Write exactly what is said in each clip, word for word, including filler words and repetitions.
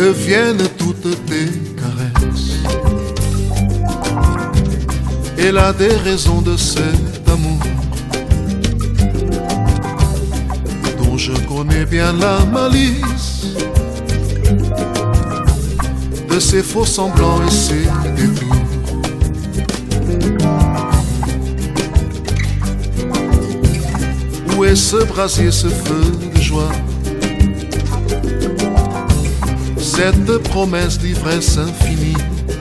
Que viennent toutes tes caresses. Elle a des raisons de cet amour dont je connais bien la malice, de ses faux semblants et ses détours. Où est ce brasier, ce feu de joie, cette promesse d'ivresse infinie,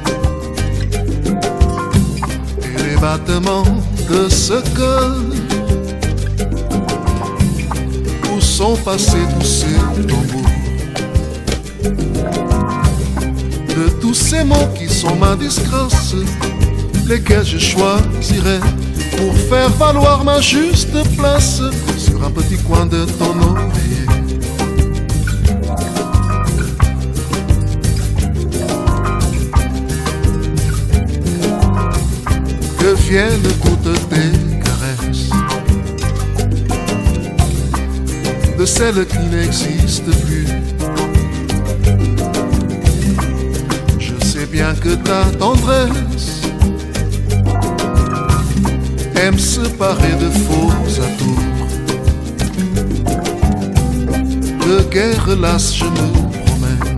et les battements de ce cœur? Où sont passés tous ces tambours, de tous ces mots qui sont ma disgrâce, lesquels je choisirais pour faire valoir ma juste place sur un petit coin de ton oreiller? Que viennent toutes tes caresses, de celles qui n'existent plus. Je sais bien que ta tendresse aime se parer de faux atours. De guerre lasse je me promène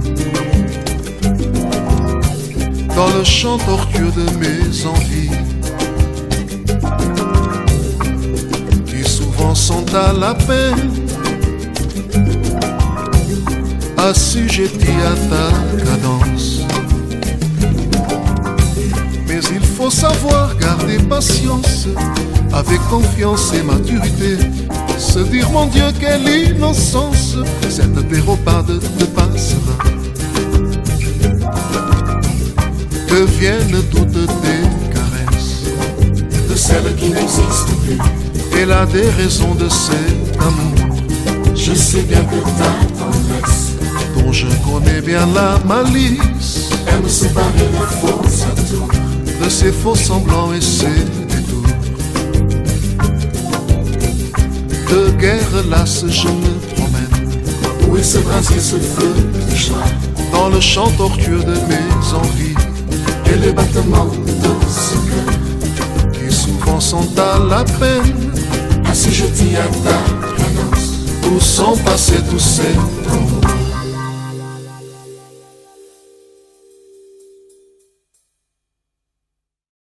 dans le champ tortueux de mes envies, qui souvent sont à la peine, assujettis à ta cadence. Mais il faut savoir garder patience, avec confiance et maturité, se dire mon Dieu quelle innocence, cette dérobade de passera. Que viennent toutes tes caresses, de celles qui n'existent plus. Elle a des raisons de cet amour, Je sais bien que ta tendresse, dont je connais bien la malice, aime se parer de faux atours, de ses faux semblants et ses détours. De guerre lasse je me promène, où est ce brasier, ce feu de joie, dans le champ tortueux de mes envies, et les battements de ce cœur, qui souvent sont à la peine, assujettis à ta cadence. où sont passés tous ces temps.